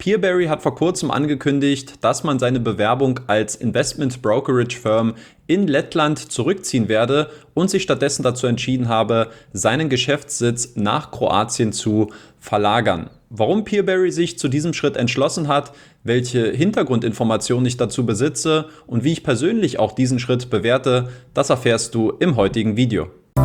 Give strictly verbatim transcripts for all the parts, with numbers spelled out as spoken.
Peerberry hat vor kurzem angekündigt, dass man seine Bewerbung als Investment Brokerage Firm in Lettland zurückziehen werde und sich stattdessen dazu entschieden habe, seinen Geschäftssitz nach Kroatien zu verlagern. Warum Peerberry sich zu diesem Schritt entschlossen hat, welche Hintergrundinformationen ich dazu besitze und wie ich persönlich auch diesen Schritt bewerte, das erfährst du im heutigen Video.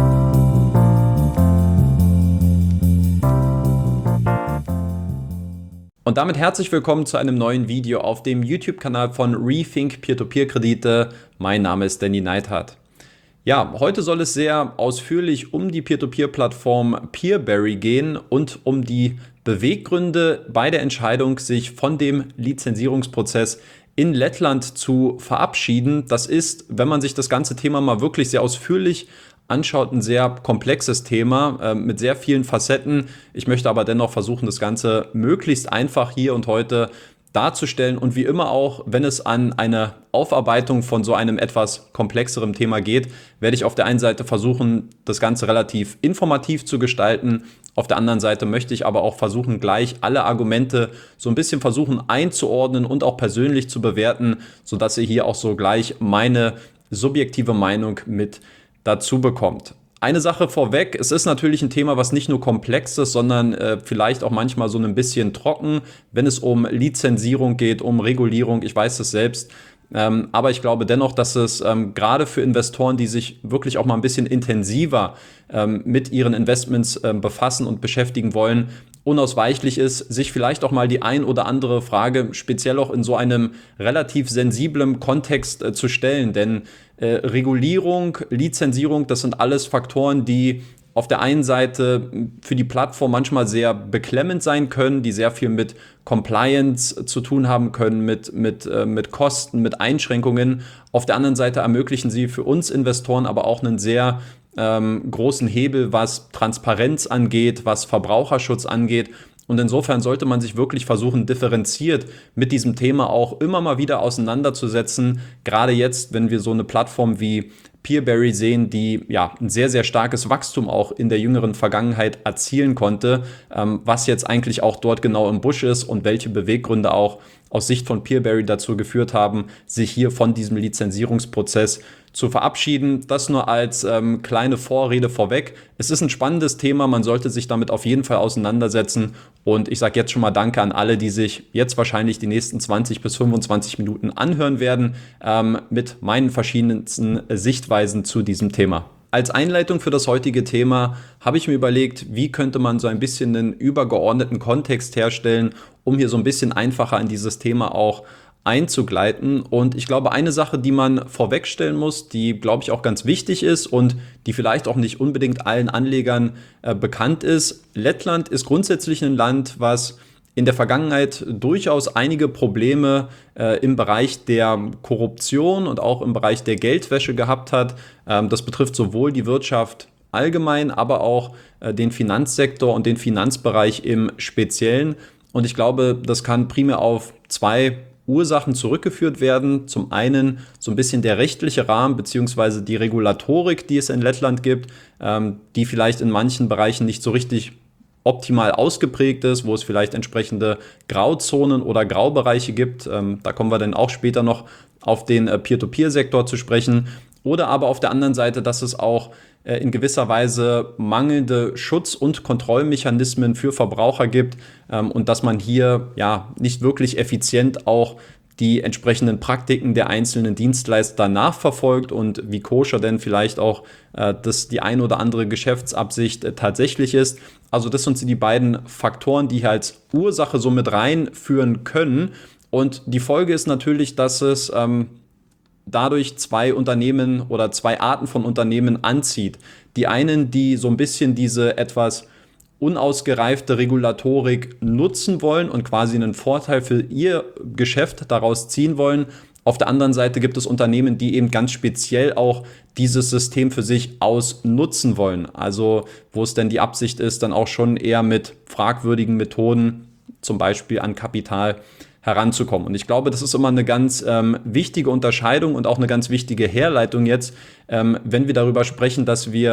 Und damit herzlich willkommen zu einem neuen Video auf dem YouTube-Kanal von Rethink Peer-to-Peer-Kredite. Mein Name ist Danny Neithardt. Ja, heute soll es sehr ausführlich um die Peer-to-Peer-Plattform Peerberry gehen und um die Beweggründe bei der Entscheidung, sich von dem Lizenzierungsprozess in Lettland zu verabschieden. Das ist, wenn man sich das ganze Thema mal wirklich sehr ausführlich anschaut, ein sehr komplexes Thema äh, mit sehr vielen Facetten. Ich möchte aber dennoch versuchen, das Ganze möglichst einfach hier und heute darzustellen und wie immer auch, wenn es an eine Aufarbeitung von so einem etwas komplexeren Thema geht, werde ich auf der einen Seite versuchen, das Ganze relativ informativ zu gestalten. Auf der anderen Seite möchte ich aber auch versuchen, gleich alle Argumente so ein bisschen versuchen einzuordnen und auch persönlich zu bewerten, sodass ihr hier auch so gleich meine subjektive Meinung mit dazu bekommt. Eine Sache vorweg, es ist natürlich ein Thema, was nicht nur komplex ist, sondern äh, vielleicht auch manchmal so ein bisschen trocken, wenn es um Lizenzierung geht, um Regulierung, ich weiß es selbst. Ähm, aber ich glaube dennoch, dass es ähm, gerade für Investoren, die sich wirklich auch mal ein bisschen intensiver ähm, mit ihren Investments ähm, befassen und beschäftigen wollen, unausweichlich ist, sich vielleicht auch mal die ein oder andere Frage speziell auch in so einem relativ sensiblen Kontext äh, zu stellen. Denn äh, Regulierung, Lizenzierung, das sind alles Faktoren, die auf der einen Seite für die Plattform manchmal sehr beklemmend sein können, die sehr viel mit Compliance zu tun haben können, mit, mit, äh, mit Kosten, mit Einschränkungen. Auf der anderen Seite ermöglichen sie für uns Investoren aber auch einen sehr ähm, großen Hebel, was Transparenz angeht, was Verbraucherschutz angeht. Und insofern sollte man sich wirklich versuchen, differenziert mit diesem Thema auch immer mal wieder auseinanderzusetzen. Gerade jetzt, wenn wir so eine Plattform wie Peerberry sehen, die ja ein sehr, sehr starkes Wachstum auch in der jüngeren Vergangenheit erzielen konnte, ähm, was jetzt eigentlich auch dort genau im Busch ist und welche Beweggründe auch aus Sicht von Peerberry dazu geführt haben, sich hier von diesem Lizenzierungsprozess zu verabschieden. Das nur als ähm, kleine Vorrede vorweg. Es ist ein spannendes Thema, man sollte sich damit auf jeden Fall auseinandersetzen und ich sage jetzt schon mal Danke an alle, die sich jetzt wahrscheinlich die nächsten zwanzig bis fünfundzwanzig Minuten anhören werden ähm, mit meinen verschiedensten Sichtweisen zu diesem Thema. Als Einleitung für das heutige Thema habe ich mir überlegt, wie könnte man so ein bisschen einen übergeordneten Kontext herstellen, um hier so ein bisschen einfacher in dieses Thema auch einzugleiten. Und ich glaube, eine Sache, die man vorwegstellen muss, die, glaube ich, auch ganz wichtig ist und die vielleicht auch nicht unbedingt allen Anlegern äh, bekannt ist. Lettland ist grundsätzlich ein Land, was in der Vergangenheit durchaus einige Probleme äh, im Bereich der Korruption und auch im Bereich der Geldwäsche gehabt hat. Ähm, das betrifft sowohl die Wirtschaft allgemein, aber auch äh, den Finanzsektor und den Finanzbereich im Speziellen. Und ich glaube, das kann primär auf zwei Ursachen zurückgeführt werden. Zum einen so ein bisschen der rechtliche Rahmen bzw. die Regulatorik, die es in Lettland gibt, ähm, die vielleicht in manchen Bereichen nicht so richtig optimal ausgeprägt ist, wo es vielleicht entsprechende Grauzonen oder Graubereiche gibt. Ähm, da kommen wir dann auch später noch auf den äh, Peer-to-Peer-Sektor zu sprechen. Oder aber auf der anderen Seite, dass es auch äh, in gewisser Weise mangelnde Schutz- und Kontrollmechanismen für Verbraucher gibt ähm, und dass man hier ja nicht wirklich effizient auch die entsprechenden Praktiken der einzelnen Dienstleister nachverfolgt und wie koscher denn vielleicht auch äh, das die ein oder andere Geschäftsabsicht äh, tatsächlich ist. Also das sind die beiden Faktoren, die hier als Ursache so mit reinführen können. Und die Folge ist natürlich, dass es ähm, dadurch zwei Unternehmen oder zwei Arten von Unternehmen anzieht. Die einen, die so ein bisschen diese etwas unausgereifte Regulatorik nutzen wollen und quasi einen Vorteil für ihr Geschäft daraus ziehen wollen. Auf der anderen Seite gibt es Unternehmen, die eben ganz speziell auch dieses System für sich ausnutzen wollen. Also wo es denn die Absicht ist, dann auch schon eher mit fragwürdigen Methoden, zum Beispiel an Kapital, heranzukommen. Und ich glaube, das ist immer eine ganz ähm, wichtige Unterscheidung und auch eine ganz wichtige Herleitung jetzt, ähm, wenn wir darüber sprechen, dass wir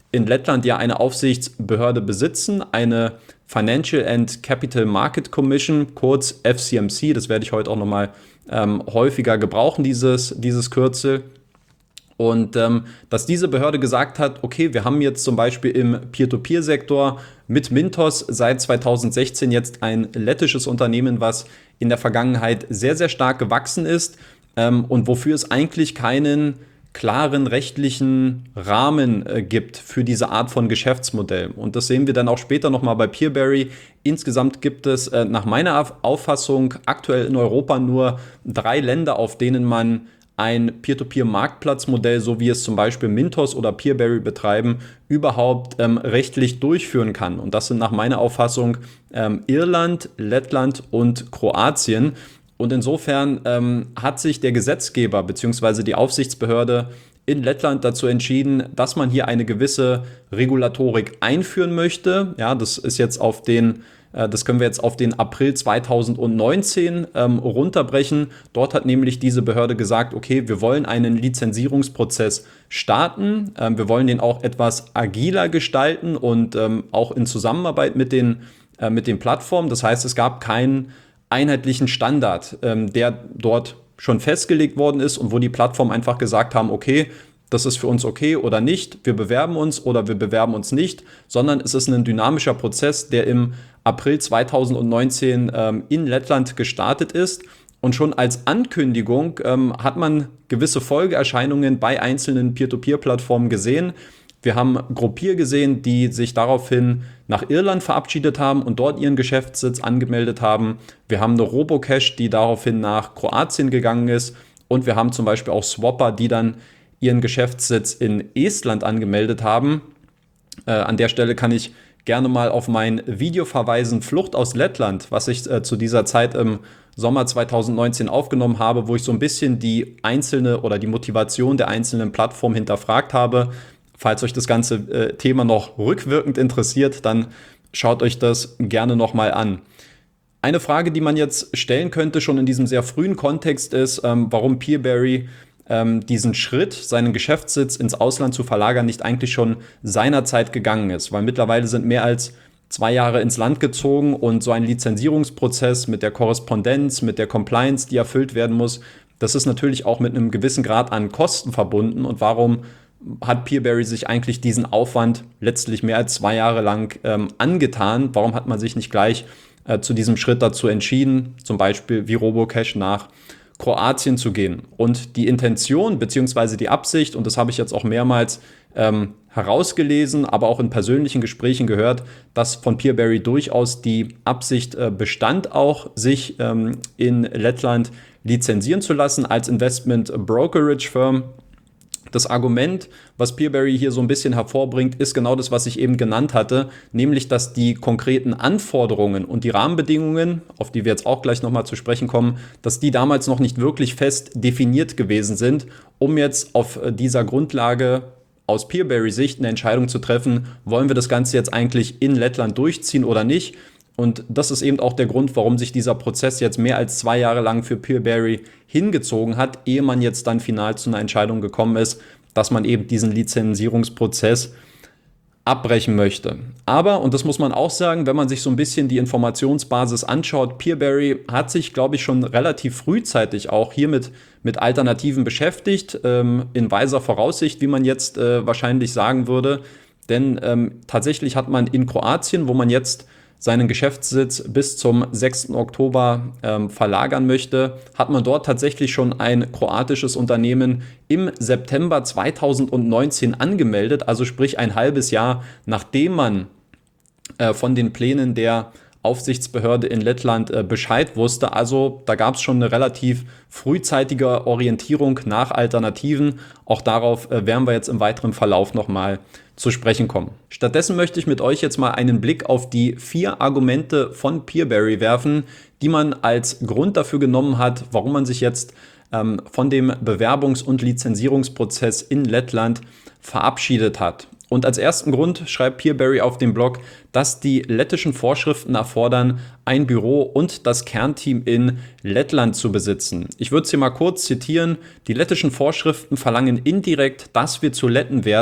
in Lettland ja eine Aufsichtsbehörde besitzen, eine Financial and Capital Market Commission, kurz F C M C. Das werde ich heute auch nochmal ähm, häufiger gebrauchen, dieses, dieses Kürzel. Und ähm, dass diese Behörde gesagt hat, okay, wir haben jetzt zum Beispiel im Peer-to-Peer-Sektor mit Mintos seit zweitausendsechzehn jetzt ein lettisches Unternehmen, was in der Vergangenheit sehr, sehr stark gewachsen ist ähm, und wofür es eigentlich keinen klaren rechtlichen Rahmen äh, gibt für diese Art von Geschäftsmodell. Und das sehen wir dann auch später nochmal bei Peerberry. Insgesamt gibt es äh, nach meiner Auffassung aktuell in Europa nur drei Länder, auf denen man ein Peer-to-Peer-Marktplatzmodell, so wie es zum Beispiel Mintos oder Peerberry betreiben, überhaupt ähm, rechtlich durchführen kann. Und das sind nach meiner Auffassung ähm, Irland, Lettland und Kroatien. Und insofern ähm, hat sich der Gesetzgeber bzw. die Aufsichtsbehörde in Lettland dazu entschieden, dass man hier eine gewisse Regulatorik einführen möchte. Ja, das ist jetzt auf den Das können wir jetzt auf den April zweitausendneunzehn ähm, runterbrechen. Dort hat nämlich diese Behörde gesagt, okay, wir wollen einen Lizenzierungsprozess starten. Ähm, wir wollen den auch etwas agiler gestalten und ähm, auch in Zusammenarbeit mit den, äh, mit den Plattformen. Das heißt, es gab keinen einheitlichen Standard, ähm, der dort schon festgelegt worden ist und wo die Plattformen einfach gesagt haben, okay, das ist für uns okay oder nicht, wir bewerben uns oder wir bewerben uns nicht, sondern es ist ein dynamischer Prozess, der im April zweitausendneunzehn ähm, in Lettland gestartet ist. Und schon als Ankündigung ähm, hat man gewisse Folgeerscheinungen bei einzelnen Peer-to-Peer-Plattformen gesehen. Wir haben Gruppier gesehen, die sich daraufhin nach Irland verabschiedet haben und dort ihren Geschäftssitz angemeldet haben. Wir haben eine Robocash, die daraufhin nach Kroatien gegangen ist. Und wir haben zum Beispiel auch Swapper, die dann ihren Geschäftssitz in Estland angemeldet haben. Äh, an der Stelle kann ich gerne mal auf mein Video verweisen, Flucht aus Lettland, was ich äh, zu dieser Zeit im Sommer zweitausendneunzehn aufgenommen habe, wo ich so ein bisschen die einzelne oder die Motivation der einzelnen Plattformen hinterfragt habe. Falls euch das ganze äh, Thema noch rückwirkend interessiert, dann schaut euch das gerne nochmal an. Eine Frage, die man jetzt stellen könnte, schon in diesem sehr frühen Kontext, ist, ähm, warum Peerberry diesen Schritt, seinen Geschäftssitz ins Ausland zu verlagern, nicht eigentlich schon seinerzeit gegangen ist. Weil mittlerweile sind mehr als zwei Jahre ins Land gezogen und so ein Lizenzierungsprozess mit der Korrespondenz, mit der Compliance, die erfüllt werden muss, das ist natürlich auch mit einem gewissen Grad an Kosten verbunden. Und warum hat Peerberry sich eigentlich diesen Aufwand letztlich mehr als zwei Jahre lang ähm, angetan? Warum hat man sich nicht gleich äh, zu diesem Schritt dazu entschieden, zum Beispiel wie Robocash nach Kroatien zu gehen? Und die Intention bzw. die Absicht, und das habe ich jetzt auch mehrmals ähm, herausgelesen, aber auch in persönlichen Gesprächen gehört, dass von Peerberry durchaus die Absicht äh, bestand, auch sich ähm, in Lettland lizenzieren zu lassen als Investment Brokerage Firm. Das Argument, was Peerberry hier so ein bisschen hervorbringt, ist genau das, was ich eben genannt hatte, nämlich, dass die konkreten Anforderungen und die Rahmenbedingungen, auf die wir jetzt auch gleich nochmal zu sprechen kommen, dass die damals noch nicht wirklich fest definiert gewesen sind, um jetzt auf dieser Grundlage aus Peerberry-Sicht eine Entscheidung zu treffen, wollen wir das Ganze jetzt eigentlich in Lettland durchziehen oder nicht. Und das ist eben auch der Grund, warum sich dieser Prozess jetzt mehr als zwei Jahre lang für Peerberry hingezogen hat, ehe man jetzt dann final zu einer Entscheidung gekommen ist, dass man eben diesen Lizenzierungsprozess abbrechen möchte. Aber, und das muss man auch sagen, wenn man sich so ein bisschen die Informationsbasis anschaut, Peerberry hat sich, glaube ich, schon relativ frühzeitig auch hiermit mit Alternativen beschäftigt, ähm, in weiser Voraussicht, wie man jetzt äh, wahrscheinlich sagen würde. Denn ähm, tatsächlich hat man in Kroatien, wo man jetzt seinen Geschäftssitz bis zum sechsten Oktober ähm, verlagern möchte, hat man dort tatsächlich schon ein kroatisches Unternehmen im September zweitausendneunzehn angemeldet, also sprich ein halbes Jahr, nachdem man äh, von den Plänen der Aufsichtsbehörde in Lettland äh, Bescheid wusste. Also da gab es schon eine relativ frühzeitige Orientierung nach Alternativen. Auch darauf äh, werden wir jetzt im weiteren Verlauf nochmal zu sprechen kommen. Stattdessen möchte ich mit euch jetzt mal einen Blick auf die vier Argumente von Peerberry werfen, die man als Grund dafür genommen hat, warum man sich jetzt ähm, von dem Bewerbungs- und Lizenzierungsprozess in Lettland verabschiedet hat. Und als ersten Grund schreibt Peerberry auf dem Blog, dass die lettischen Vorschriften erfordern, ein Büro und das Kernteam in Lettland zu besitzen. Ich würde es hier mal kurz zitieren. Die lettischen Vorschriften verlangen indirekt, dass wir zu Letten werden,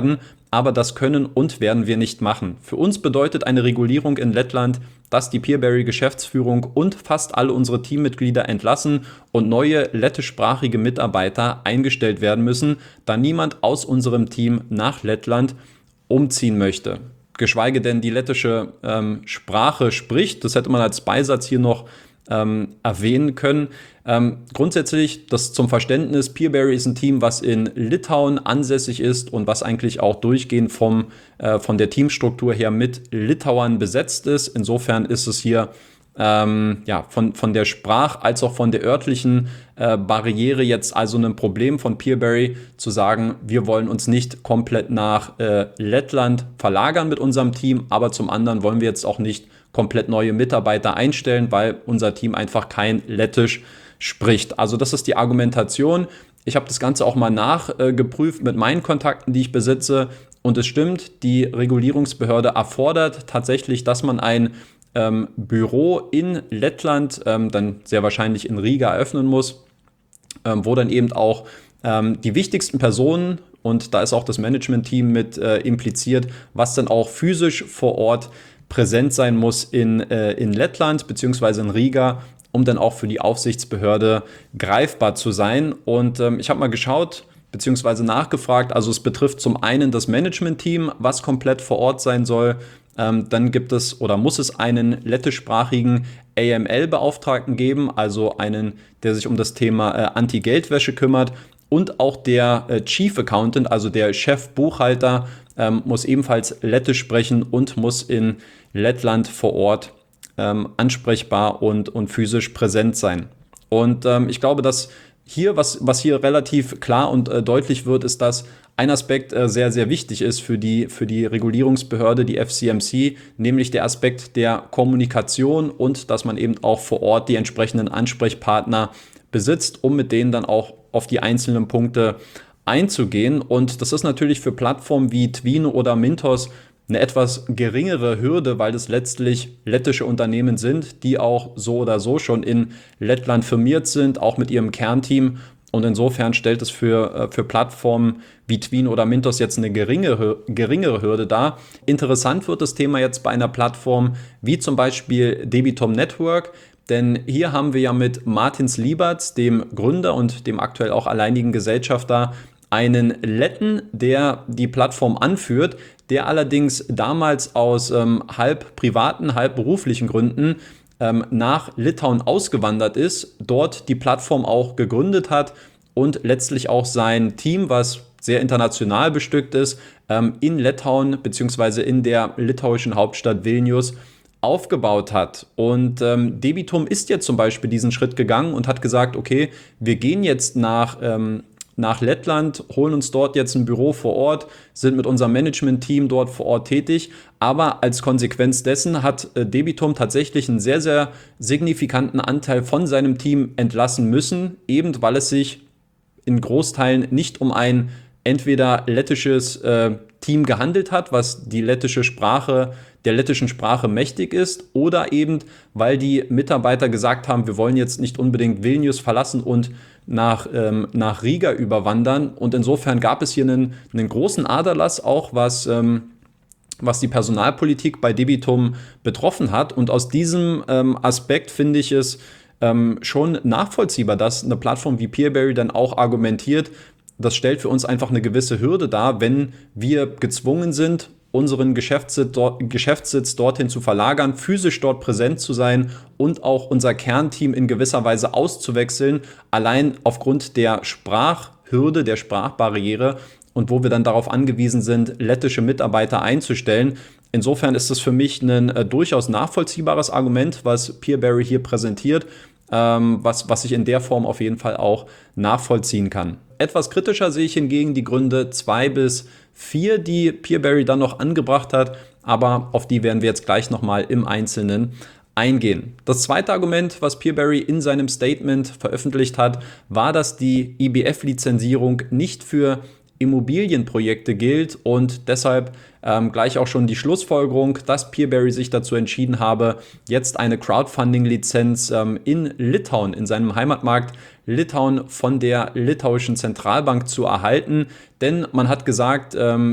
aber das können und werden wir nicht machen. Für uns bedeutet eine Regulierung in Lettland, dass die Peerberry-Geschäftsführung und fast alle unsere Teammitglieder entlassen und neue lettischsprachige Mitarbeiter eingestellt werden müssen, da niemand aus unserem Team nach Lettland umziehen möchte. Geschweige denn die lettische ähm, Sprache spricht. Das hätte man als Beisatz hier noch ähm, erwähnen können. Ähm, grundsätzlich, das zum Verständnis, Peerberry ist ein Team, was in Litauen ansässig ist und was eigentlich auch durchgehend vom, äh, von der Teamstruktur her mit Litauern besetzt ist. Insofern ist es hier ähm, ja, von, von der Sprach- als auch von der örtlichen äh, Barriere jetzt also ein Problem von Peerberry zu sagen, wir wollen uns nicht komplett nach äh, Lettland verlagern mit unserem Team, aber zum anderen wollen wir jetzt auch nicht komplett neue Mitarbeiter einstellen, weil unser Team einfach kein Lettisch spricht. Also das ist die Argumentation. Ich habe das Ganze auch mal nachgeprüft mit meinen Kontakten, die ich besitze. Und es stimmt, die Regulierungsbehörde erfordert tatsächlich, dass man ein ähm, Büro in Lettland, ähm, dann sehr wahrscheinlich in Riga, eröffnen muss, ähm, wo dann eben auch ähm, die wichtigsten Personen, und da ist auch das Management-Team mit äh, impliziert, was dann auch physisch vor Ort präsent sein muss in, äh, in Lettland bzw. in Riga, um dann auch für die Aufsichtsbehörde greifbar zu sein. Und ähm, ich habe mal geschaut bzw. nachgefragt, also es betrifft zum einen das Management-Team, was komplett vor Ort sein soll. Ähm, dann gibt es oder muss es einen lettischsprachigen A M L-Beauftragten geben, also einen, der sich um das Thema äh, Anti-Geldwäsche kümmert. Und auch der äh, Chief Accountant, also der Chefbuchhalter, ähm, muss ebenfalls Lettisch sprechen und muss in Lettland vor Ort ähm, ansprechbar und, und physisch präsent sein. Und ähm, ich glaube, dass hier, was, was hier relativ klar und äh, deutlich wird, ist, dass ein Aspekt äh, sehr, sehr wichtig ist für die, für die Regulierungsbehörde, die F C M C, nämlich der Aspekt der Kommunikation und dass man eben auch vor Ort die entsprechenden Ansprechpartner besitzt, um mit denen dann auch auf die einzelnen Punkte einzugehen. Und das ist natürlich für Plattformen wie Twino oder Mintos eine etwas geringere Hürde, weil es letztlich lettische Unternehmen sind, die auch so oder so schon in Lettland firmiert sind, auch mit ihrem Kernteam. Und insofern stellt es für, für Plattformen wie Twino oder Mintos jetzt eine geringere, geringere Hürde dar. Interessant wird das Thema jetzt bei einer Plattform wie zum Beispiel Debitum Network, denn hier haben wir ja mit Martins Lieberts, dem Gründer und dem aktuell auch alleinigen Gesellschafter, einen Letten, der die Plattform anführt, der allerdings damals aus ähm, halb privaten, halb beruflichen Gründen ähm, nach Litauen ausgewandert ist, dort die Plattform auch gegründet hat und letztlich auch sein Team, was sehr international bestückt ist, ähm, in Litauen bzw. in der litauischen Hauptstadt Vilnius aufgebaut hat. Und ähm, Debitum ist jetzt zum Beispiel diesen Schritt gegangen und hat gesagt, okay, wir gehen jetzt nach, ähm, nach Lettland, holen uns dort jetzt ein Büro vor Ort, sind mit unserem Management-Team dort vor Ort tätig. Aber als Konsequenz dessen hat äh, Debitum tatsächlich einen sehr, sehr signifikanten Anteil von seinem Team entlassen müssen, eben weil es sich in Großteilen nicht um ein entweder lettisches äh, Team gehandelt hat, was die lettische Sprache, der lettischen Sprache mächtig ist, oder eben, weil die Mitarbeiter gesagt haben, wir wollen jetzt nicht unbedingt Vilnius verlassen und nach, ähm, nach Riga überwandern. Und insofern gab es hier einen, einen großen Aderlass auch, was, ähm, was die Personalpolitik bei Debitum betroffen hat. Und aus diesem ähm, Aspekt finde ich es ähm, schon nachvollziehbar, dass eine Plattform wie Peerberry dann auch argumentiert, das stellt für uns einfach eine gewisse Hürde dar, wenn wir gezwungen sind, unseren Geschäftssitz, dort, Geschäftssitz dorthin zu verlagern, physisch dort präsent zu sein und auch unser Kernteam in gewisser Weise auszuwechseln, allein aufgrund der Sprachhürde, der Sprachbarriere und wo wir dann darauf angewiesen sind, lettische Mitarbeiter einzustellen. Insofern ist es für mich ein äh, durchaus nachvollziehbares Argument, was Peerberry hier präsentiert, ähm, was, was ich in der Form auf jeden Fall auch nachvollziehen kann. Etwas kritischer sehe ich hingegen die Gründe zwei bis vier, die Peerberry dann noch angebracht hat, aber auf die werden wir jetzt gleich nochmal im Einzelnen eingehen. Das zweite Argument, was Peerberry in seinem Statement veröffentlicht hat, war, dass die I B F-Lizenzierung nicht für Immobilienprojekte gilt und deshalb ähm, gleich auch schon die Schlussfolgerung, dass Peerberry sich dazu entschieden habe, jetzt eine Crowdfunding-Lizenz ähm, in Litauen, in seinem Heimatmarkt Litauen von der litauischen Zentralbank zu erhalten. Denn man hat gesagt, ähm,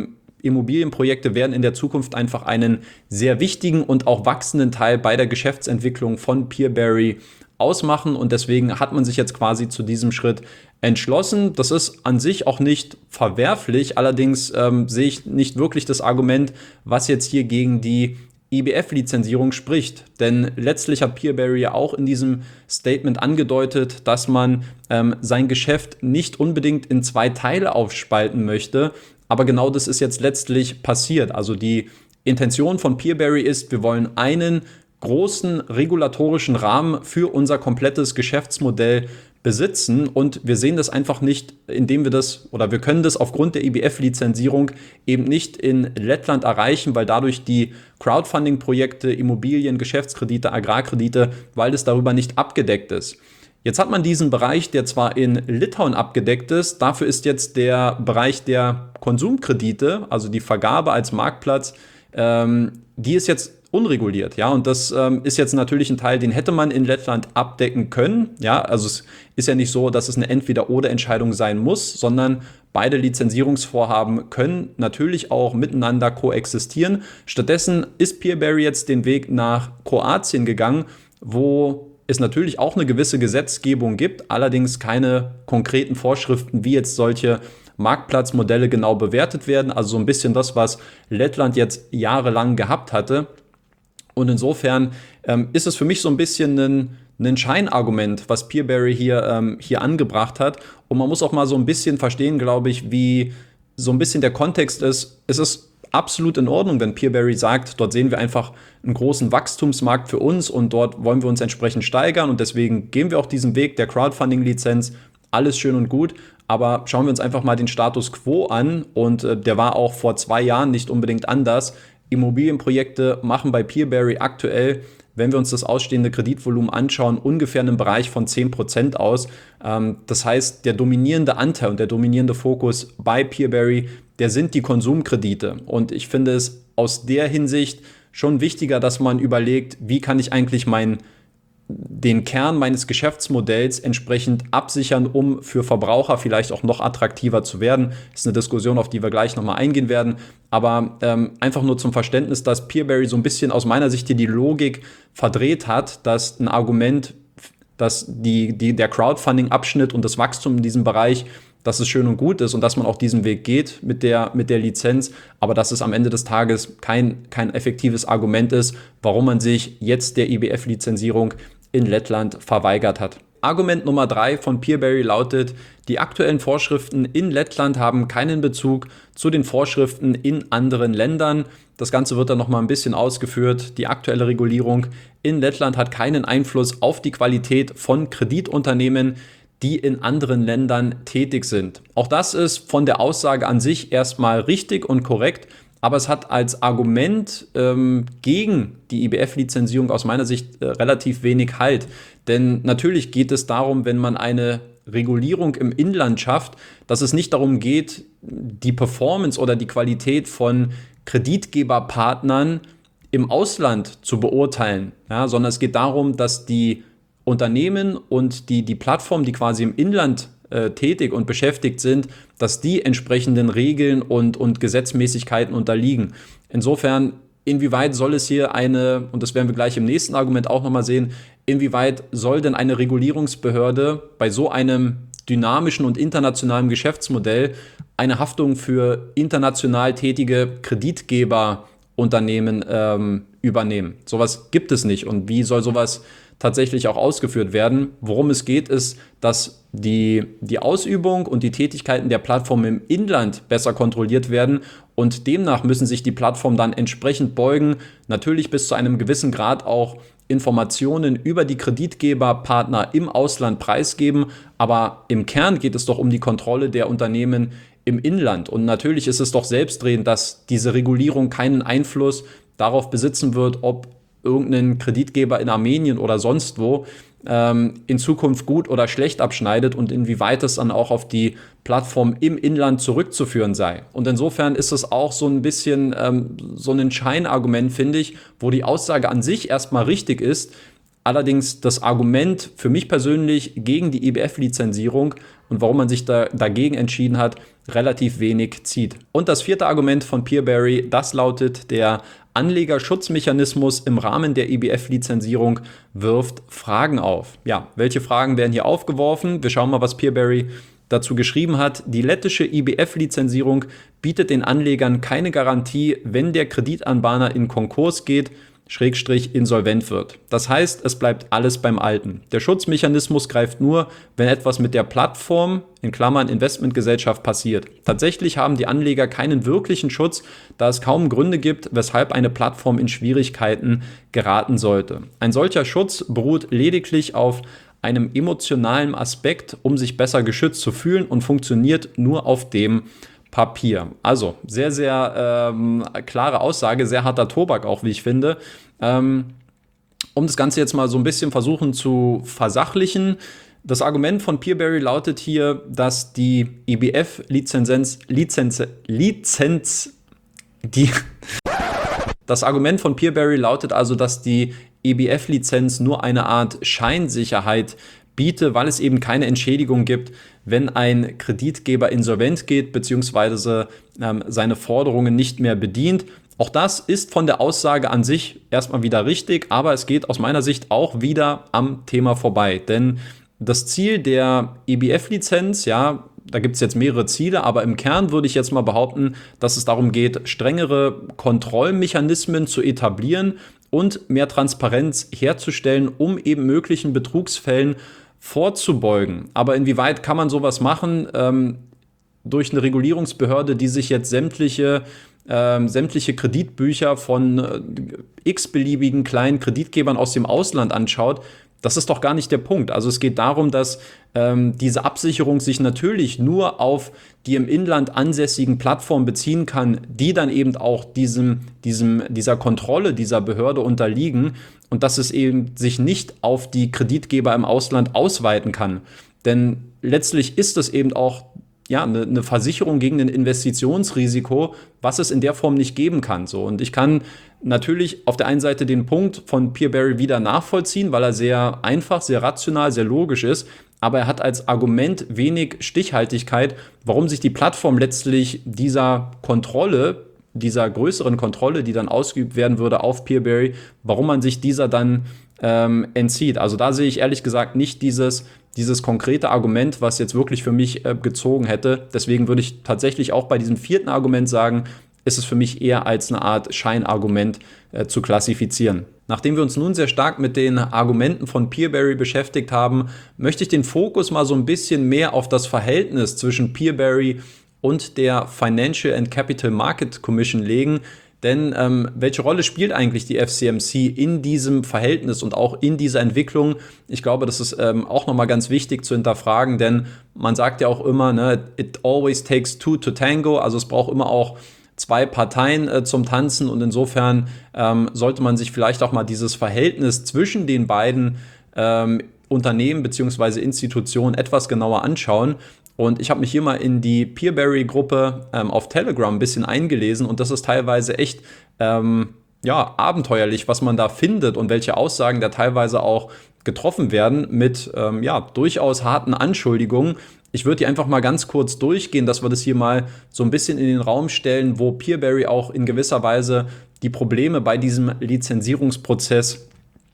Immobilienprojekte werden in der Zukunft einfach einen sehr wichtigen und auch wachsenden Teil bei der Geschäftsentwicklung von Peerberry ausmachen und deswegen hat man sich jetzt quasi zu diesem Schritt entschlossen. Das ist an sich auch nicht verwerflich, allerdings ähm, sehe ich nicht wirklich das Argument, was jetzt hier gegen die I B F-Lizenzierung spricht. Denn letztlich hat Peerberry ja auch in diesem Statement angedeutet, dass man ähm, sein Geschäft nicht unbedingt in zwei Teile aufspalten möchte, aber genau das ist jetzt letztlich passiert. Also die Intention von Peerberry ist, wir wollen einen großen regulatorischen Rahmen für unser komplettes Geschäftsmodell besitzen und wir sehen das einfach nicht, indem wir das oder wir können das aufgrund der I B F-Lizenzierung eben nicht in Lettland erreichen, weil dadurch die Crowdfunding-Projekte, Immobilien, Geschäftskredite, Agrarkredite, weil das darüber nicht abgedeckt ist. Jetzt hat man diesen Bereich, der zwar in Litauen abgedeckt ist, dafür ist jetzt der Bereich der Konsumkredite, also die Vergabe als Marktplatz, ähm, die ist jetzt unreguliert, ja, und das ähm, ist jetzt natürlich ein Teil, den hätte man in Lettland abdecken können, ja, also es ist ja nicht so, dass es eine Entweder-oder-Entscheidung sein muss, sondern beide Lizenzierungsvorhaben können natürlich auch miteinander koexistieren. Stattdessen ist Peerberry jetzt den Weg nach Kroatien gegangen, wo es natürlich auch eine gewisse Gesetzgebung gibt, allerdings keine konkreten Vorschriften, wie jetzt solche Marktplatzmodelle genau bewertet werden, also so ein bisschen das, was Lettland jetzt jahrelang gehabt hatte. Und insofern ähm, ist es für mich so ein bisschen ein, ein Scheinargument, was Peerberry hier, ähm, hier angebracht hat. Und man muss auch mal so ein bisschen verstehen, glaube ich, wie so ein bisschen der Kontext ist. Es ist absolut in Ordnung, wenn Peerberry sagt, dort sehen wir einfach einen großen Wachstumsmarkt für uns und dort wollen wir uns entsprechend steigern und deswegen gehen wir auch diesen Weg der Crowdfunding-Lizenz. Alles schön und gut, aber schauen wir uns einfach mal den Status quo an und äh, der war auch vor zwei Jahren nicht unbedingt anders. Immobilienprojekte machen bei Peerberry aktuell, wenn wir uns das ausstehende Kreditvolumen anschauen, ungefähr einen Bereich von zehn Prozent aus. Ähm, das heißt, der dominierende Anteil und der dominierende Fokus bei Peerberry, der sind die Konsumkredite. Und ich finde es aus der Hinsicht schon wichtiger, dass man überlegt, wie kann ich eigentlich mein den Kern meines Geschäftsmodells entsprechend absichern, um für Verbraucher vielleicht auch noch attraktiver zu werden. Das ist eine Diskussion, auf die wir gleich nochmal eingehen werden. Aber ähm, einfach nur zum Verständnis, dass Peerberry so ein bisschen aus meiner Sicht hier die Logik verdreht hat, dass ein Argument, dass die, die, der Crowdfunding-Abschnitt und das Wachstum in diesem Bereich, dass es schön und gut ist und dass man auch diesen Weg geht mit der, mit der Lizenz, aber dass es am Ende des Tages kein, kein effektives Argument ist, warum man sich jetzt der I B F-Lizenzierung in Lettland verweigert hat. Argument Nummer drei von Peerberry lautet, die aktuellen Vorschriften in Lettland haben keinen Bezug zu den Vorschriften in anderen Ländern. Das Ganze wird dann nochmal ein bisschen ausgeführt. Die aktuelle Regulierung in Lettland hat keinen Einfluss auf die Qualität von Kreditunternehmen, die in anderen Ländern tätig sind. Auch das ist von der Aussage an sich erstmal richtig und korrekt, aber es hat als Argument ähm, gegen die I B F-Lizenzierung aus meiner Sicht äh, relativ wenig Halt. Denn natürlich geht es darum, wenn man eine Regulierung im Inland schafft, dass es nicht darum geht, die Performance oder die Qualität von Kreditgeberpartnern im Ausland zu beurteilen, ja, sondern es geht darum, dass die Unternehmen und die, die Plattformen, die quasi im Inland äh, tätig und beschäftigt sind, dass die entsprechenden Regeln und, und Gesetzmäßigkeiten unterliegen. Insofern, inwieweit soll es hier eine, und das werden wir gleich im nächsten Argument auch nochmal sehen, inwieweit soll denn eine Regulierungsbehörde bei so einem dynamischen und internationalen Geschäftsmodell eine Haftung für international tätige Kreditgeberunternehmen ähm, übernehmen? Sowas gibt es nicht. Und wie soll sowas tatsächlich auch ausgeführt werden? Worum es geht, ist, dass die, die Ausübung und die Tätigkeiten der Plattform im Inland besser kontrolliert werden und demnach müssen sich die Plattformen dann entsprechend beugen, natürlich bis zu einem gewissen Grad auch Informationen über die Kreditgeberpartner im Ausland preisgeben, aber im Kern geht es doch um die Kontrolle der Unternehmen im Inland und natürlich ist es doch selbstredend, dass diese Regulierung keinen Einfluss darauf besitzen wird, ob irgendein Kreditgeber in Armenien oder sonst wo ähm, in Zukunft gut oder schlecht abschneidet und inwieweit es dann auch auf die Plattform im Inland zurückzuführen sei. Und insofern ist es auch so ein bisschen ähm, so ein Scheinargument, finde ich, wo die Aussage an sich erstmal richtig ist, allerdings das Argument für mich persönlich gegen die E B F-Lizenzierung und warum man sich da dagegen entschieden hat, relativ wenig zieht. Und das vierte Argument von Peerberry, das lautet, der Anlegerschutzmechanismus im Rahmen der E B F-Lizenzierung wirft Fragen auf. Ja, welche Fragen werden hier aufgeworfen? Wir schauen mal, was Peerberry dazu geschrieben hat. Die lettische E B F-Lizenzierung bietet den Anlegern keine Garantie, wenn der Kreditanbahner in Konkurs geht, Schrägstrich insolvent wird. Das heißt, es bleibt alles beim Alten. Der Schutzmechanismus greift nur, wenn etwas mit der Plattform, in Klammern Investmentgesellschaft, passiert. Tatsächlich haben die Anleger keinen wirklichen Schutz, da es kaum Gründe gibt, weshalb eine Plattform in Schwierigkeiten geraten sollte. Ein solcher Schutz beruht lediglich auf einem emotionalen Aspekt, um sich besser geschützt zu fühlen und funktioniert nur auf dem Papier. Also sehr, sehr ähm, klare Aussage, sehr harter Tobak auch, wie ich finde. Ähm, um das Ganze jetzt mal so ein bisschen versuchen zu versachlichen. Das Argument von Peerberry lautet hier, dass die E B F-Lizenz, Lizenz, Lizenz, die... Das Argument von Peerberry lautet also, dass die E B F-Lizenz nur eine Art Scheinsicherheit biete, weil es eben keine Entschädigung gibt, wenn ein Kreditgeber insolvent geht bzw. Ähm, seine Forderungen nicht mehr bedient. Auch das ist von der Aussage an sich erstmal wieder richtig, aber es geht aus meiner Sicht auch wieder am Thema vorbei. Denn das Ziel der E B F-Lizenz, ja, da gibt es jetzt mehrere Ziele, aber im Kern würde ich jetzt mal behaupten, dass es darum geht, strengere Kontrollmechanismen zu etablieren und mehr Transparenz herzustellen, um eben möglichen Betrugsfällen vorzubeugen. Aber inwieweit kann man sowas machen? Ähm, durch eine Regulierungsbehörde, die sich jetzt sämtliche, ähm, sämtliche Kreditbücher von äh, x-beliebigen kleinen Kreditgebern aus dem Ausland anschaut. Das ist doch gar nicht der Punkt. Also es geht darum, dass ähm, diese Absicherung sich natürlich nur auf die im Inland ansässigen Plattformen beziehen kann, die dann eben auch diesem, diesem, dieser Kontrolle dieser Behörde unterliegen und dass es eben sich nicht auf die Kreditgeber im Ausland ausweiten kann. Denn letztlich ist es eben auch ja, eine, eine Versicherung gegen ein Investitionsrisiko, was es in der Form nicht geben kann. So. Und ich kann natürlich auf der einen Seite den Punkt von Peerberry wieder nachvollziehen, weil er sehr einfach, sehr rational, sehr logisch ist, aber er hat als Argument wenig Stichhaltigkeit, warum sich die Plattform letztlich dieser Kontrolle, dieser größeren Kontrolle, die dann ausgeübt werden würde auf Peerberry, warum man sich dieser dann ähm, entzieht. Also da sehe ich ehrlich gesagt nicht dieses dieses konkrete Argument, was jetzt wirklich für mich äh, gezogen hätte. Deswegen würde ich tatsächlich auch bei diesem vierten Argument sagen, ist es für mich eher als eine Art Scheinargument äh, zu klassifizieren. Nachdem wir uns nun sehr stark mit den Argumenten von Peerberry beschäftigt haben, möchte ich den Fokus mal so ein bisschen mehr auf das Verhältnis zwischen Peerberry und der Financial and Capital Market Commission legen. Denn ähm, welche Rolle spielt eigentlich die F C M C in diesem Verhältnis und auch in dieser Entwicklung? Ich glaube, das ist ähm, auch nochmal ganz wichtig zu hinterfragen, denn man sagt ja auch immer, ne, it always takes two to tango, also es braucht immer auch zwei Parteien äh, zum Tanzen und insofern ähm, sollte man sich vielleicht auch mal dieses Verhältnis zwischen den beiden ähm, Unternehmen bzw. Institutionen etwas genauer anschauen. Und ich habe mich hier mal in die Peerberry-Gruppe ähm, auf Telegram ein bisschen eingelesen und das ist teilweise echt ähm, ja, abenteuerlich, was man da findet und welche Aussagen da teilweise auch getroffen werden mit ähm, ja, durchaus harten Anschuldigungen. Ich würde die einfach mal ganz kurz durchgehen, dass wir das hier mal so ein bisschen in den Raum stellen, wo Peerberry auch in gewisser Weise die Probleme bei diesem Lizenzierungsprozess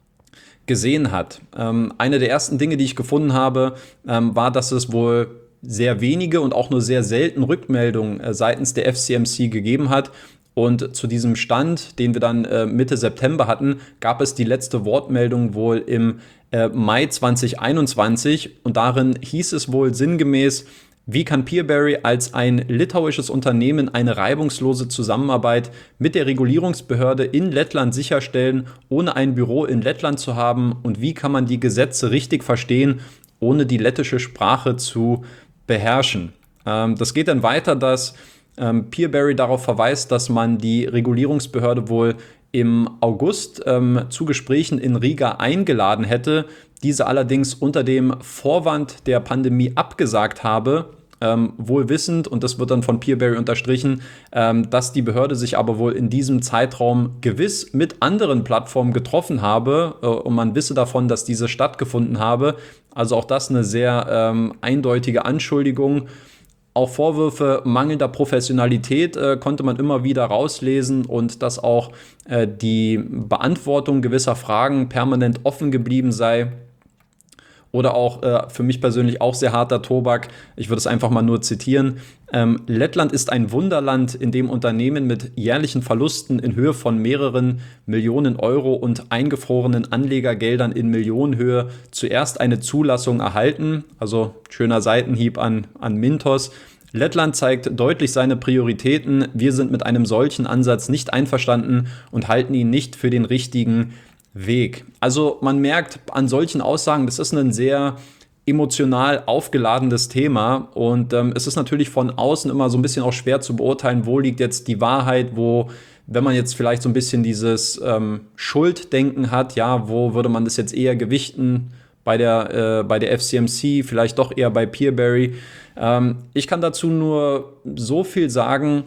gesehen hat. Ähm, eine der ersten Dinge, die ich gefunden habe, ähm, war, dass es wohl sehr wenige und auch nur sehr selten Rückmeldungen äh, seitens der F C M C gegeben hat. Und zu diesem Stand, den wir dann äh, Mitte September hatten, gab es die letzte Wortmeldung wohl im äh, Mai zwanzig einundzwanzig. Und darin hieß es wohl sinngemäß, wie kann Peerberry als ein litauisches Unternehmen eine reibungslose Zusammenarbeit mit der Regulierungsbehörde in Lettland sicherstellen, ohne ein Büro in Lettland zu haben? Und wie kann man die Gesetze richtig verstehen, ohne die lettische Sprache zu beherrschen? Ähm, das geht dann weiter, dass ähm, Peerberry darauf verweist, dass man die Regulierungsbehörde wohl im August ähm, zu Gesprächen in Riga eingeladen hätte, diese allerdings unter dem Vorwand der Pandemie abgesagt habe ähm, wohl wissend, und das wird dann von Peerberry unterstrichen, ähm, dass die Behörde sich aber wohl in diesem Zeitraum gewiss mit anderen Plattformen getroffen habe äh, und man wisse davon, dass diese stattgefunden habe. Also auch das eine sehr ähm, eindeutige Anschuldigung. Auch Vorwürfe mangelnder Professionalität äh, konnte man immer wieder rauslesen und dass auch äh, die Beantwortung gewisser Fragen permanent offen geblieben sei. Oder auch äh, für mich persönlich auch sehr harter Tobak. Ich würde es einfach mal nur zitieren. Ähm, Lettland ist ein Wunderland, in dem Unternehmen mit jährlichen Verlusten in Höhe von mehreren Millionen Euro und eingefrorenen Anlegergeldern in Millionenhöhe zuerst eine Zulassung erhalten. Also schöner Seitenhieb an, an Mintos. Lettland zeigt deutlich seine Prioritäten. Wir sind mit einem solchen Ansatz nicht einverstanden und halten ihn nicht für den richtigen Weg. Also man merkt an solchen Aussagen, das ist ein sehr emotional aufgeladenes Thema und ähm, es ist natürlich von außen immer so ein bisschen auch schwer zu beurteilen, wo liegt jetzt die Wahrheit, wo, wenn man jetzt vielleicht so ein bisschen dieses ähm, Schulddenken hat, ja, wo würde man das jetzt eher gewichten, bei der, äh, bei der F C M C, vielleicht doch eher bei Peerberry. Ähm, ich kann dazu nur so viel sagen.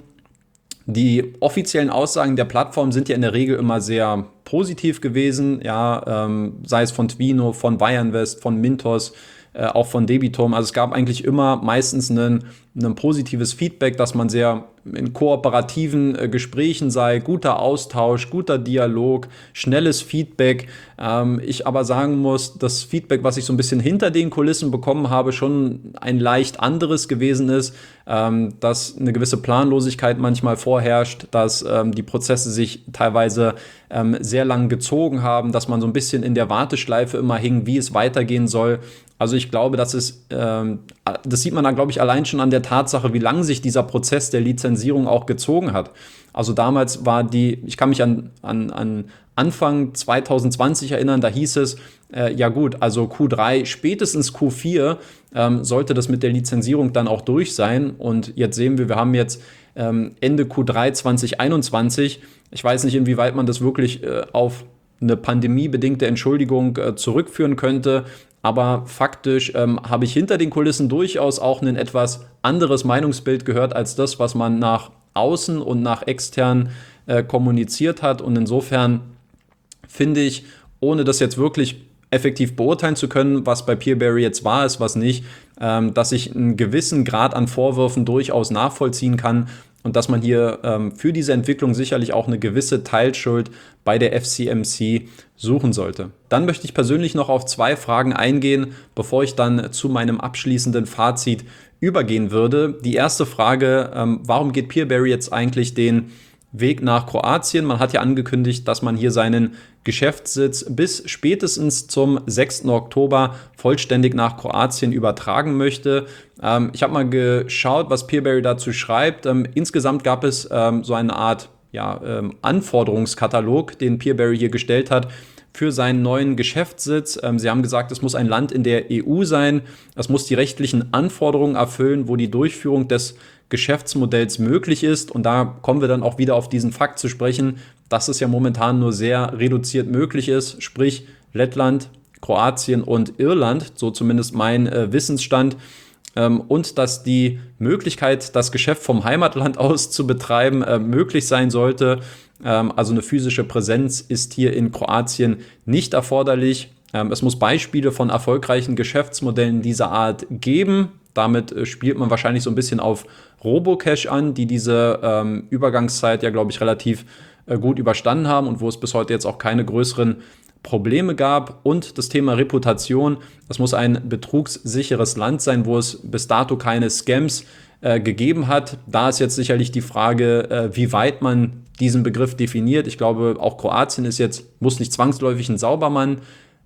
Die offiziellen Aussagen der Plattform sind ja in der Regel immer sehr positiv gewesen, ja, ähm, sei es von Twino, von Wireinvest, von Mintos, äh, auch von Debitum. Also es gab eigentlich immer meistens ein, ein positives Feedback, dass man sehr in kooperativen äh, Gesprächen sei, guter Austausch, guter Dialog, schnelles Feedback. Ähm, ich aber sagen muss, das Feedback, was ich so ein bisschen hinter den Kulissen bekommen habe, schon ein leicht anderes gewesen ist, ähm, dass eine gewisse Planlosigkeit manchmal vorherrscht, dass ähm, die Prozesse sich teilweise ähm, sehr lang gezogen haben, dass man so ein bisschen in der Warteschleife immer hing, wie es weitergehen soll. Also ich glaube, dass es, ähm, das sieht man dann, glaube ich, allein schon an der Tatsache, wie lange sich dieser Prozess der Lizenzierung auch gezogen hat. Also damals war die, ich kann mich an, an, an Anfang zwanzig zwanzig erinnern, da hieß es, äh, ja gut, also Q drei, spätestens Q vier ähm, sollte das mit der Lizenzierung dann auch durch sein. Und jetzt sehen wir, wir haben jetzt ähm, Ende Q drei zwanzig einundzwanzig. Ich weiß nicht, inwieweit man das wirklich äh, auf eine pandemiebedingte Entschuldigung äh, zurückführen könnte. Aber faktisch ähm, habe ich hinter den Kulissen durchaus auch ein etwas anderes Meinungsbild gehört als das, was man nach außen und nach extern äh, kommuniziert hat. Und insofern finde ich, ohne das jetzt wirklich effektiv beurteilen zu können, was bei Peerberry jetzt wahr ist, was nicht, ähm, dass ich einen gewissen Grad an Vorwürfen durchaus nachvollziehen kann und dass man hier ähm, für diese Entwicklung sicherlich auch eine gewisse Teilschuld bei der F C M C suchen sollte. Dann möchte ich persönlich noch auf zwei Fragen eingehen, bevor ich dann zu meinem abschließenden Fazit übergehen würde. Die erste Frage, ähm, warum geht Peerberry jetzt eigentlich den Weg nach Kroatien? Man hat ja angekündigt, dass man hier seinen Geschäftssitz bis spätestens zum sechsten Oktober vollständig nach Kroatien übertragen möchte. Ähm, ich habe mal geschaut, was Peerberry dazu schreibt. Ähm, insgesamt gab es ähm, so eine Art ja, ähm, Anforderungskatalog, den Peerberry hier gestellt hat für seinen neuen Geschäftssitz. Ähm, sie haben gesagt, es muss ein Land in der E U sein, es muss die rechtlichen Anforderungen erfüllen, wo die Durchführung des Geschäftsmodells möglich ist. Und da kommen wir dann auch wieder auf diesen Fakt zu sprechen, dass es ja momentan nur sehr reduziert möglich ist, sprich Lettland, Kroatien und Irland, so zumindest mein äh, Wissensstand. Ähm, und dass die Möglichkeit, das Geschäft vom Heimatland aus zu betreiben, äh, möglich sein sollte. Ähm, also eine physische Präsenz ist hier in Kroatien nicht erforderlich. Ähm, es muss Beispiele von erfolgreichen Geschäftsmodellen dieser Art geben. Damit äh, spielt man wahrscheinlich so ein bisschen auf Robocash an, die diese ähm, Übergangszeit ja, glaube ich, relativ äh, gut überstanden haben und wo es bis heute jetzt auch keine größeren Probleme gab. Und das Thema Reputation, das muss ein betrugssicheres Land sein, wo es bis dato keine Scams äh, gegeben hat. Da ist jetzt sicherlich die Frage, äh, wie weit man diesen Begriff definiert. Ich glaube, auch Kroatien ist jetzt, muss nicht zwangsläufig ein Saubermann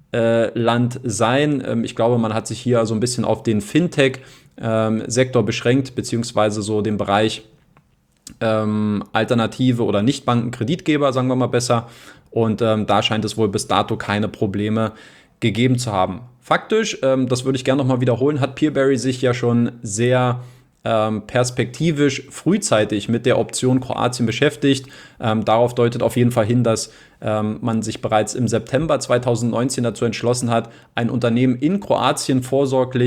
Äh, Land sein. Ähm, ich glaube, man hat sich hier so ein bisschen auf den Fintech-Sektor ähm, beschränkt, beziehungsweise so den Bereich ähm, Alternative oder Nichtbankenkreditgeber, sagen wir mal besser. Und ähm, da scheint es wohl bis dato keine Probleme gegeben zu haben. Faktisch, ähm, das würde ich gerne nochmal wiederholen, hat Peerberry sich ja schon sehr Ähm, perspektivisch frühzeitig mit der Option Kroatien beschäftigt. Ähm, darauf deutet auf jeden Fall hin, dass ähm, man sich bereits im September zwanzig neunzehn dazu entschlossen hat, ein Unternehmen in Kroatien vorsorglich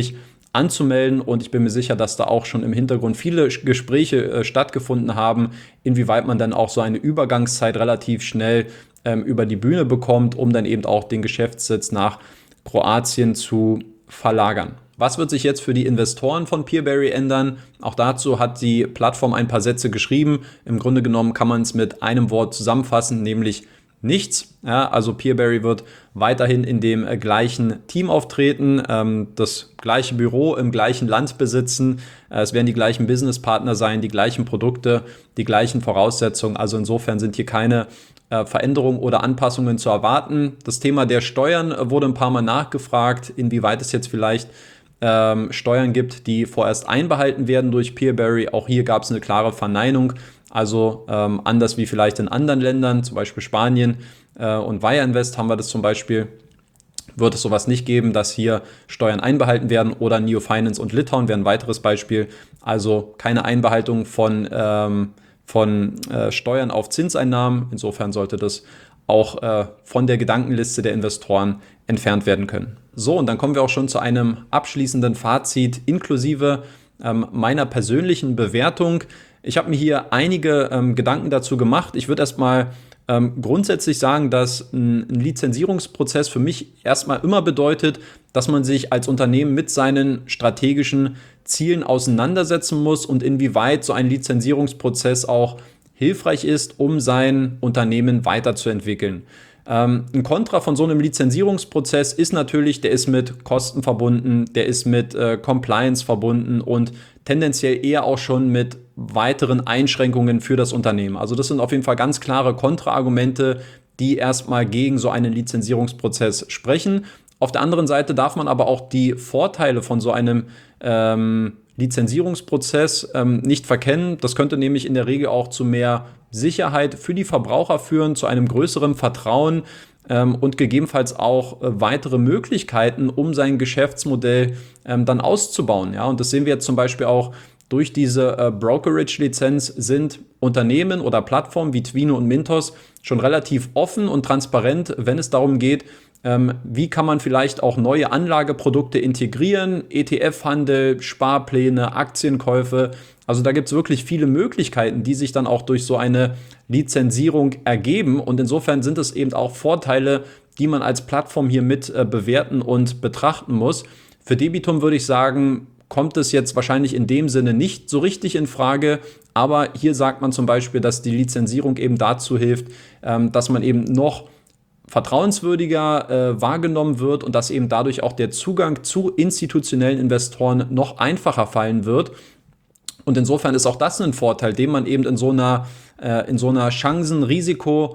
anzumelden und ich bin mir sicher, dass da auch schon im Hintergrund viele Gespräche äh, stattgefunden haben, inwieweit man dann auch so eine Übergangszeit relativ schnell ähm, über die Bühne bekommt, um dann eben auch den Geschäftssitz nach Kroatien zu verlagern. Was wird sich jetzt für die Investoren von Peerberry ändern? Auch dazu hat die Plattform ein paar Sätze geschrieben. Im Grunde genommen kann man es mit einem Wort zusammenfassen, nämlich nichts. Ja, also Peerberry wird weiterhin in dem äh, gleichen Team auftreten, ähm, das gleiche Büro im gleichen Land besitzen. Äh, es werden die gleichen Businesspartner sein, die gleichen Produkte, die gleichen Voraussetzungen. Also insofern sind hier keine äh, Veränderungen oder Anpassungen zu erwarten. Das Thema der Steuern äh, wurde ein paar Mal nachgefragt, inwieweit es jetzt vielleicht ähm, Steuern gibt, die vorerst einbehalten werden durch Peerberry. Auch hier gab es eine klare Verneinung. Also ähm, anders wie vielleicht in anderen Ländern, zum Beispiel Spanien äh, und Wire Invest haben wir das zum Beispiel, wird es sowas nicht geben, dass hier Steuern einbehalten werden, oder Neo Finance und Litauen wären ein weiteres Beispiel. Also keine Einbehaltung von, ähm, von äh, Steuern auf Zinseinnahmen. Insofern sollte das auch äh, von der Gedankenliste der Investoren entfernt werden können. So, und dann kommen wir auch schon zu einem abschließenden Fazit inklusive ähm, meiner persönlichen Bewertung. Ich habe mir hier einige ähm, Gedanken dazu gemacht. Ich würde erstmal ähm, grundsätzlich sagen, dass ein, ein Lizenzierungsprozess für mich erstmal immer bedeutet, dass man sich als Unternehmen mit seinen strategischen Zielen auseinandersetzen muss und inwieweit so ein Lizenzierungsprozess auch hilfreich ist, um sein Unternehmen weiterzuentwickeln. Ähm, ein Kontra von so einem Lizenzierungsprozess ist natürlich, der ist mit Kosten verbunden, der ist mit äh, Compliance verbunden und tendenziell eher auch schon mit weiteren Einschränkungen für das Unternehmen. Also das sind auf jeden Fall ganz klare Kontraargumente, die erstmal gegen so einen Lizenzierungsprozess sprechen. Auf der anderen Seite darf man aber auch die Vorteile von so einem ähm, Lizenzierungsprozess ähm, nicht verkennen. Das könnte nämlich in der Regel auch zu mehr Sicherheit für die Verbraucher führen, zu einem größeren Vertrauen ähm, und gegebenenfalls auch äh, weitere Möglichkeiten, um sein Geschäftsmodell ähm, dann auszubauen. Ja? Und das sehen wir jetzt zum Beispiel auch durch diese äh, Brokerage-Lizenz sind Unternehmen oder Plattformen wie Twino und Mintos schon relativ offen und transparent, wenn es darum geht, ähm, wie kann man vielleicht auch neue Anlageprodukte integrieren, E T F-Handel, Sparpläne, Aktienkäufe. Also da gibt es wirklich viele Möglichkeiten, die sich dann auch durch so eine Lizenzierung ergeben. Und insofern sind es eben auch Vorteile, die man als Plattform hier mit äh, bewerten und betrachten muss. Für Debitum würde ich sagen, kommt es jetzt wahrscheinlich in dem Sinne nicht so richtig in Frage. Aber hier sagt man zum Beispiel, dass die Lizenzierung eben dazu hilft, ähm, dass man eben noch vertrauenswürdiger äh, wahrgenommen wird und dass eben dadurch auch der Zugang zu institutionellen Investoren noch einfacher fallen wird. Und insofern ist auch das ein Vorteil, den man eben in so einer, äh, in so einer Chancen-Risiko-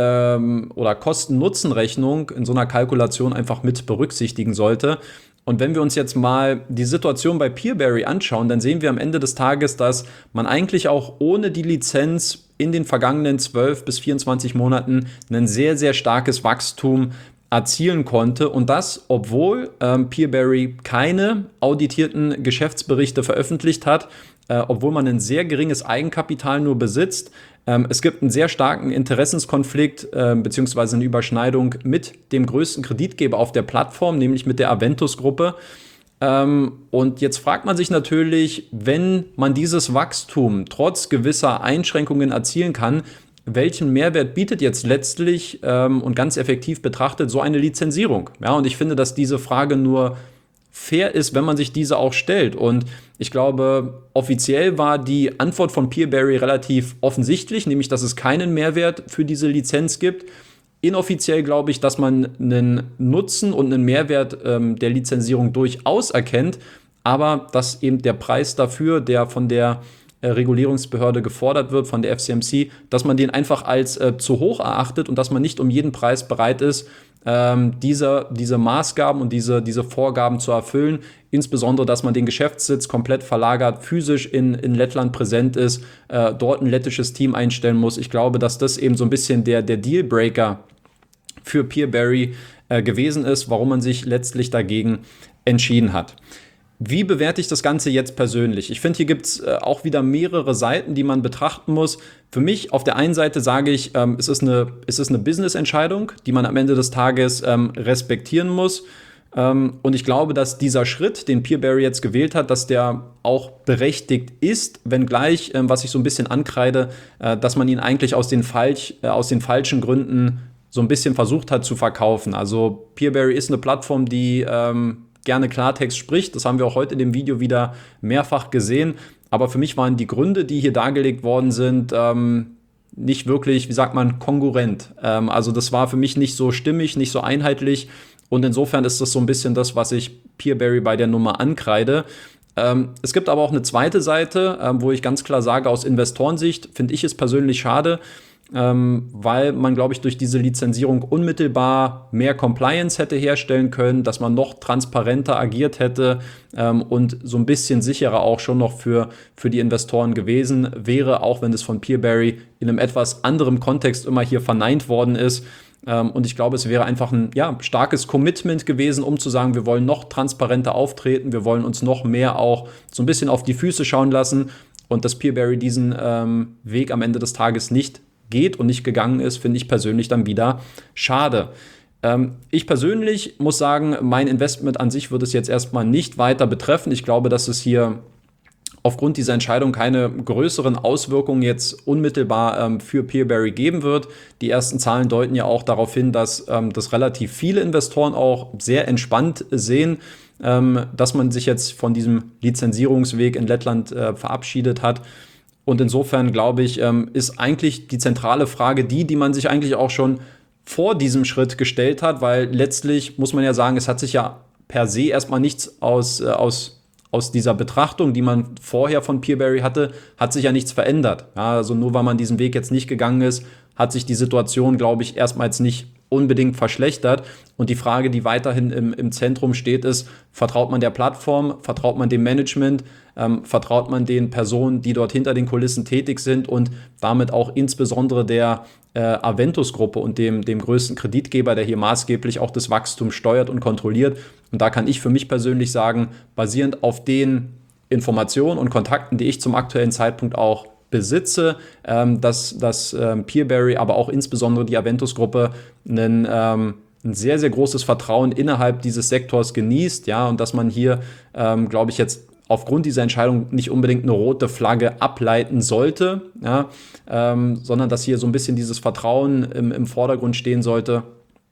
ähm, oder Kosten-Nutzen-Rechnung, in so einer Kalkulation einfach mit berücksichtigen sollte. Und wenn wir uns jetzt mal die Situation bei Peerberry anschauen, dann sehen wir am Ende des Tages, dass man eigentlich auch ohne die Lizenz in den vergangenen zwölf bis vierundzwanzig Monaten ein sehr, sehr starkes Wachstum erzielen konnte. Und das, obwohl ähm, Peerberry keine auditierten Geschäftsberichte veröffentlicht hat, äh, obwohl man ein sehr geringes Eigenkapital nur besitzt. Ähm, es gibt einen sehr starken Interessenskonflikt äh, beziehungsweise eine Überschneidung mit dem größten Kreditgeber auf der Plattform, nämlich mit der Aventus-Gruppe. Ähm, und jetzt fragt man sich natürlich, wenn man dieses Wachstum trotz gewisser Einschränkungen erzielen kann, welchen Mehrwert bietet jetzt letztlich ähm, und ganz effektiv betrachtet so eine Lizenzierung? Ja, und ich finde, dass diese Frage nur fair ist, wenn man sich diese auch stellt. Und ich glaube, offiziell war die Antwort von Peerberry relativ offensichtlich, nämlich, dass es keinen Mehrwert für diese Lizenz gibt. Inoffiziell glaube ich, dass man einen Nutzen und einen Mehrwert ähm, der Lizenzierung durchaus erkennt, aber dass eben der Preis dafür, der von der äh, Regulierungsbehörde gefordert wird, von der F C M C, dass man den einfach als äh, zu hoch erachtet und dass man nicht um jeden Preis bereit ist, ähm, diese, diese Maßgaben und diese, diese Vorgaben zu erfüllen. Insbesondere, dass man den Geschäftssitz komplett verlagert, physisch in, in Lettland präsent ist, äh, dort ein lettisches Team einstellen muss. Ich glaube, dass das eben so ein bisschen der, der Dealbreaker für Peerberry äh, gewesen ist, warum man sich letztlich dagegen entschieden hat. Wie bewerte ich das Ganze jetzt persönlich? Ich finde, hier gibt es äh, auch wieder mehrere Seiten, die man betrachten muss. Für mich auf der einen Seite sage ich, ähm, es ist eine, es ist eine Business-Entscheidung, die man am Ende des Tages ähm, respektieren muss. Ähm, und ich glaube, dass dieser Schritt, den Peerberry jetzt gewählt hat, dass der auch berechtigt ist, wenngleich, ähm, was ich so ein bisschen ankreide, äh, dass man ihn eigentlich aus den, falsch, äh, aus den falschen Gründen so ein bisschen versucht hat zu verkaufen. Also Peerberry ist eine Plattform, die ähm, gerne Klartext spricht. Das haben wir auch heute in dem Video wieder mehrfach gesehen. Aber für mich waren die Gründe, die hier dargelegt worden sind, ähm, nicht wirklich, wie sagt man, kongruent. Ähm, also das war für mich nicht so stimmig, nicht so einheitlich. Und insofern ist das so ein bisschen das, was ich Peerberry bei der Nummer ankreide. Ähm, es gibt aber auch eine zweite Seite, ähm, wo ich ganz klar sage, aus Investorensicht finde ich es persönlich schade, ähm, weil man, glaube ich, durch diese Lizenzierung unmittelbar mehr Compliance hätte herstellen können, dass man noch transparenter agiert hätte ähm, und so ein bisschen sicherer auch schon noch für, für die Investoren gewesen wäre, auch wenn es von Peerberry in einem etwas anderen Kontext immer hier verneint worden ist. Ähm, und ich glaube, es wäre einfach ein ja, starkes Commitment gewesen, um zu sagen, wir wollen noch transparenter auftreten, wir wollen uns noch mehr auch so ein bisschen auf die Füße schauen lassen und dass Peerberry diesen ähm, Weg am Ende des Tages nicht geht und nicht gegangen ist, finde ich persönlich dann wieder schade. Ähm, ich persönlich muss sagen, mein Investment an sich wird es jetzt erstmal nicht weiter betreffen. Ich glaube, dass es hier aufgrund dieser Entscheidung keine größeren Auswirkungen jetzt unmittelbar ähm, für Peerberry geben wird. Die ersten Zahlen deuten ja auch darauf hin, dass ähm, das relativ viele Investoren auch sehr entspannt sehen, ähm, dass man sich jetzt von diesem Lizenzierungsweg in Lettland äh, verabschiedet hat. Und insofern, glaube ich, ähm, ist eigentlich die zentrale Frage die, die man sich eigentlich auch schon vor diesem Schritt gestellt hat, weil letztlich muss man ja sagen, es hat sich ja per se erstmal nichts aus, äh, aus, aus dieser Betrachtung, die man vorher von Peerberry hatte, hat sich ja nichts verändert. Ja, also nur weil man diesen Weg jetzt nicht gegangen ist, hat sich die Situation, glaube ich, erstmals nicht unbedingt verschlechtert. Und die Frage, die weiterhin im, im Zentrum steht, ist, vertraut man der Plattform, vertraut man dem Management, ähm, vertraut man den Personen, die dort hinter den Kulissen tätig sind und damit auch insbesondere der äh, Aventus-Gruppe und dem, dem größten Kreditgeber, der hier maßgeblich auch das Wachstum steuert und kontrolliert. Und da kann ich für mich persönlich sagen, basierend auf den Informationen und Kontakten, die ich zum aktuellen Zeitpunkt auch besitze, ähm, dass, dass ähm, Peerberry, aber auch insbesondere die Aventus-Gruppe einen, ähm, ein sehr, sehr großes Vertrauen innerhalb dieses Sektors genießt, ja, und dass man hier, ähm, glaube ich, jetzt aufgrund dieser Entscheidung nicht unbedingt eine rote Flagge ableiten sollte, ja, ähm, sondern dass hier so ein bisschen dieses Vertrauen im, im Vordergrund stehen sollte.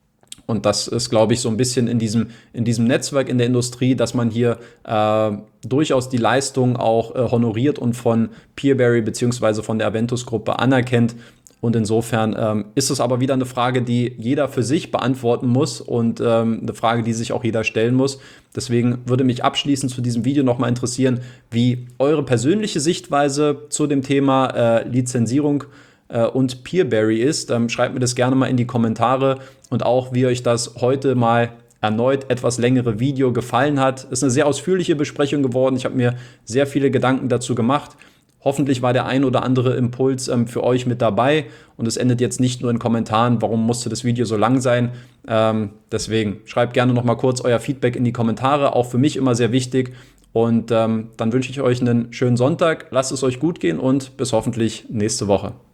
Und das ist, glaube ich, so ein bisschen in diesem, in diesem Netzwerk in der Industrie, dass man hier äh, durchaus die Leistung auch äh, honoriert und von Peerberry bzw. von der Aventus-Gruppe anerkennt. Und insofern ähm, ist es aber wieder eine Frage, die jeder für sich beantworten muss und ähm, eine Frage, die sich auch jeder stellen muss. Deswegen würde mich abschließend zu diesem Video nochmal interessieren, wie eure persönliche Sichtweise zu dem Thema äh, Lizenzierung und Peerberry ist. Ähm, schreibt mir das gerne mal in die Kommentare und auch, wie euch das heute mal erneut etwas längere Video gefallen hat. Ist eine sehr ausführliche Besprechung geworden. Ich habe mir sehr viele Gedanken dazu gemacht. Hoffentlich war der ein oder andere Impuls ähm, für euch mit dabei und es endet jetzt nicht nur in Kommentaren, warum musste das Video so lang sein. Ähm, deswegen schreibt gerne noch mal kurz euer Feedback in die Kommentare, auch für mich immer sehr wichtig. Und ähm, dann wünsche ich euch einen schönen Sonntag, lasst es euch gut gehen und bis hoffentlich nächste Woche.